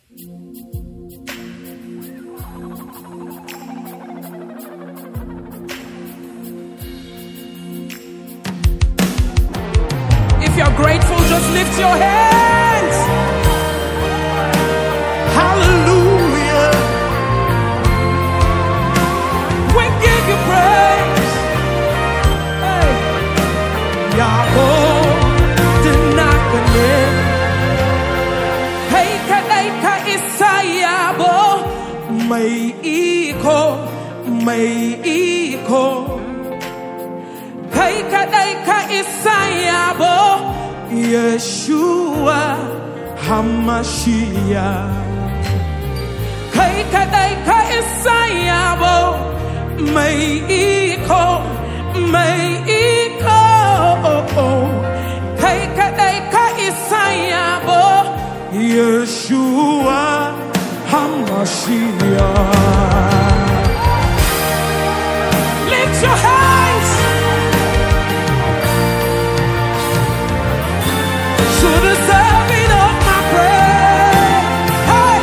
If you're grateful, just lift your hands. Hallelujah. We give you praise. Hey. Yahweh, Denakane. Heika Eika Isayabo. Meiko, Meiko. Heika Eika Isayabo. Yeshua HaMashiach. Heika Eika Isayabo. Meiko, Meiko. Heika Eika Isayabo. Yeshua HaMashiach. Lift your hands to the serving of my praise. Hey.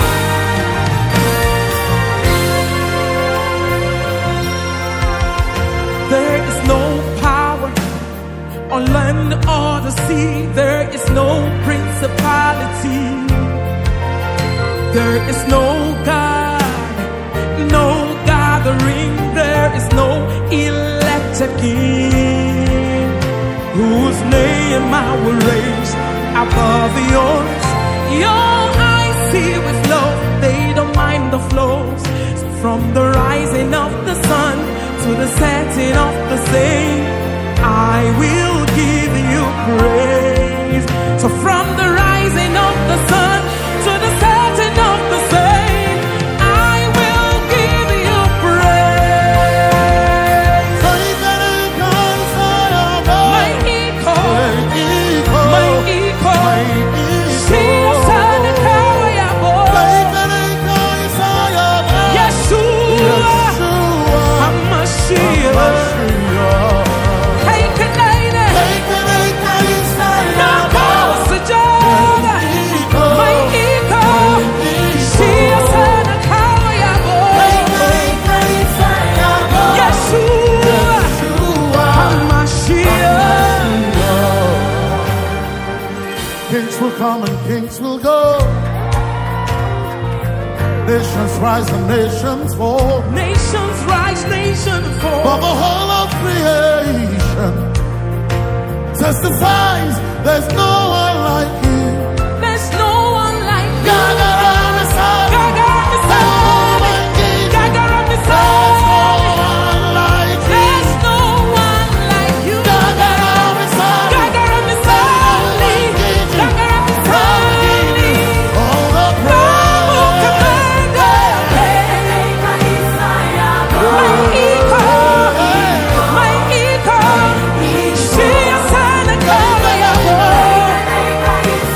There is no power on land or the sea. There is no principality. There is no God, no gathering. There is no elected king whose name I will raise above yours. Your eyes see with love, they don't mind the flows. So from the rising of the sun to the setting of the same, I will give you praise. So from the rising of the sun to the setting of the same, I will give you praise. My equal, my equal. See your son and power, your boy. Yeshua HaMashiach. Hey, Canada. Now go, Sajada. My equal. See your son and power, your boy. Yeshua HaMashiach. Kings will come and kings will go. Nations rise and nations fall. Nations rise, nations fall. But the whole of creation testifies there's no one like you. There's no one like you. Gaga Messiah. Gaga Messiah. Gaga Messiah. There's no one like you. There's no one like you. Gaga Messiah. Gaga Messiah. Gaga Messiah. All the My equal. See your son and power, your boy.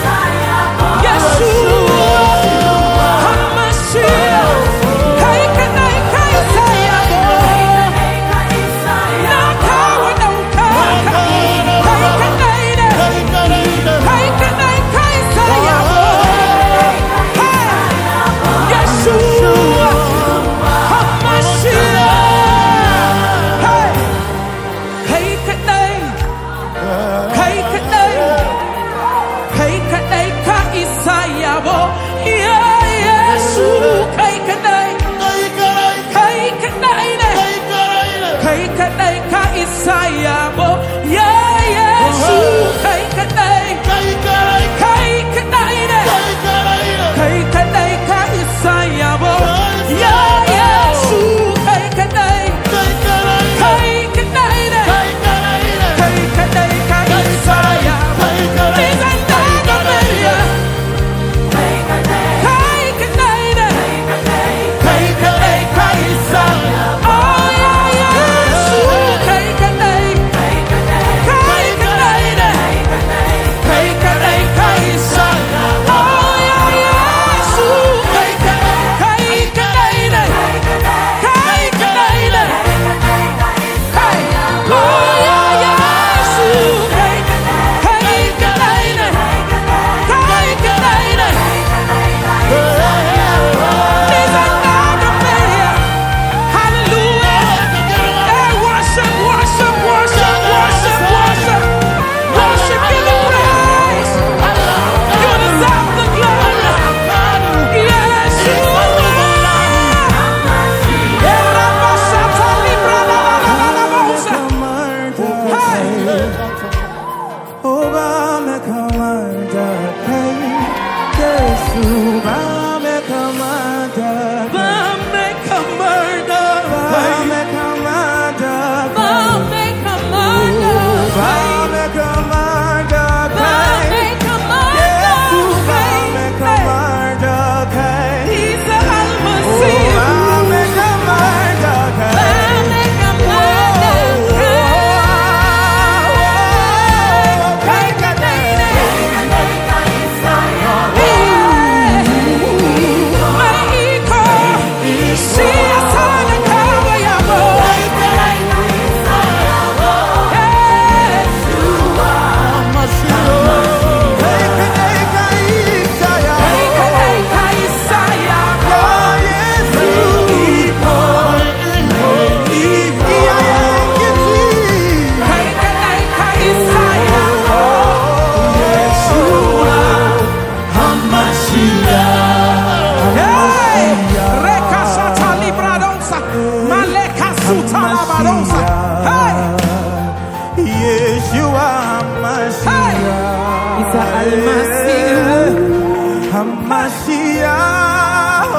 Hamashiach.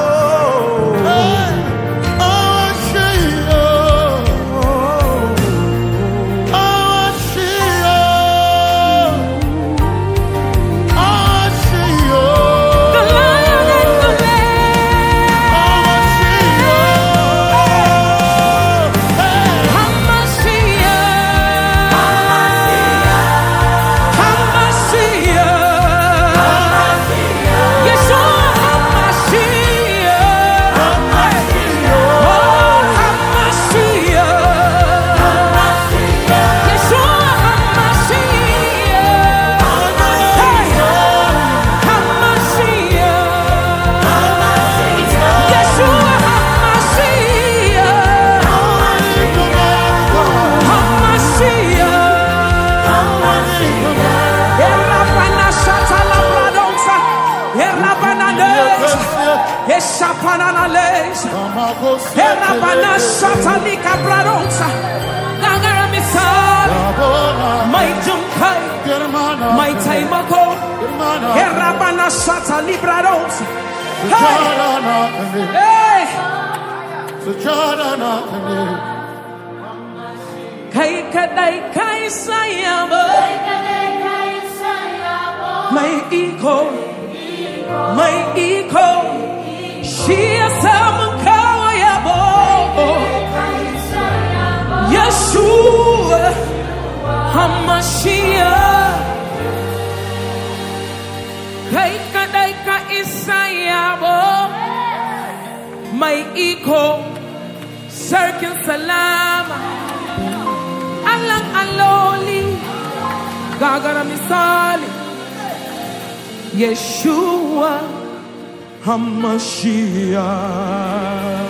Yeshua HaMashiach.